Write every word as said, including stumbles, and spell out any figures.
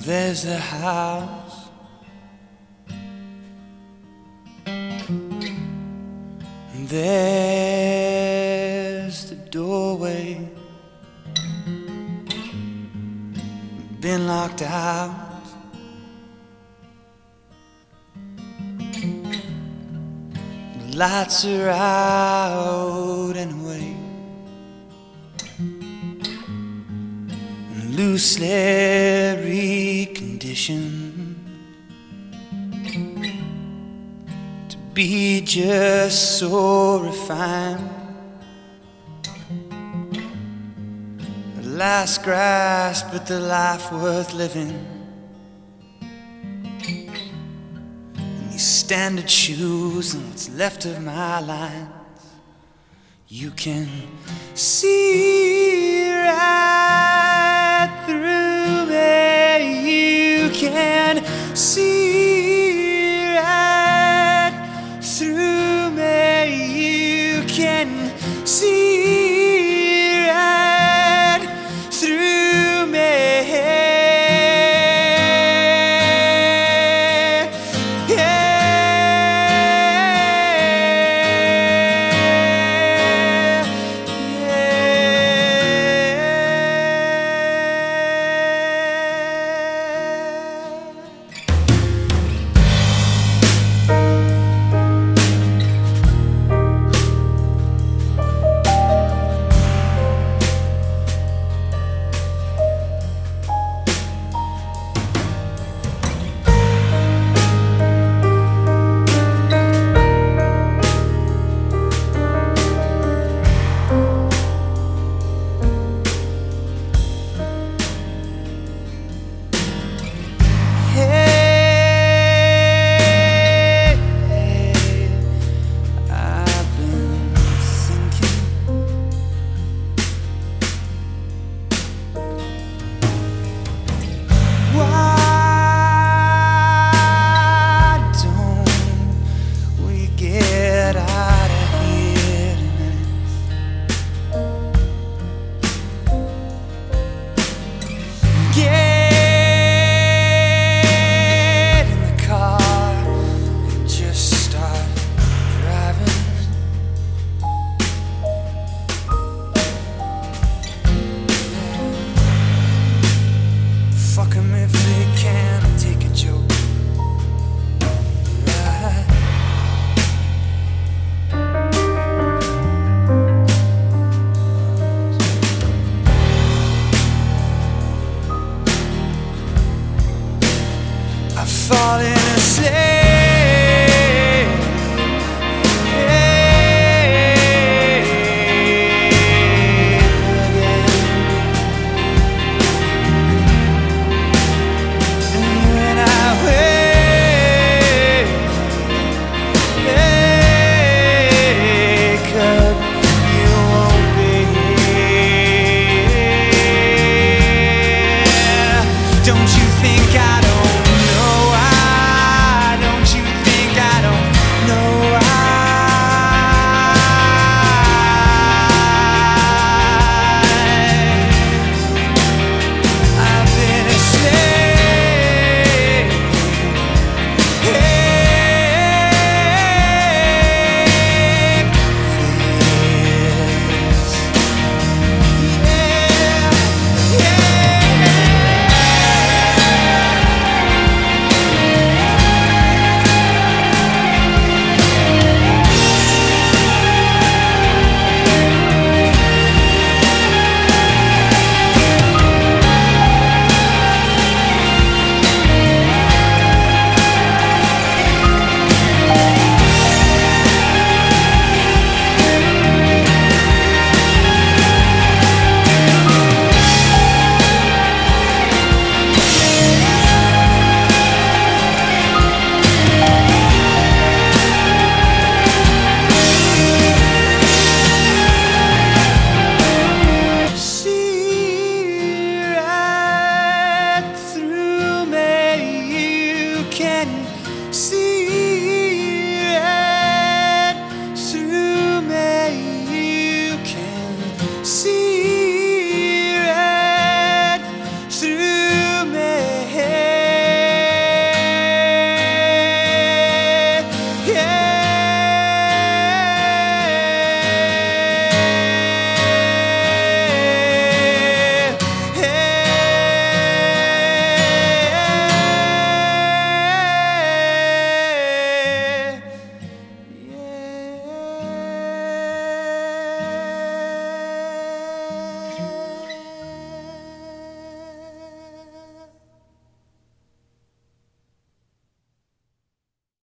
There's the house, and there's the doorway. Been locked out, the lights are out anyway, and loosely reconditioned to be just so refined. The last grasp at the life worth living, and these standard shoes and what's left of my lines. You can see right through me. You can see right through me. You can see right through me. Fuck 'em if they can't take a joke. Right. I've fallen asleep. Don't you think I don't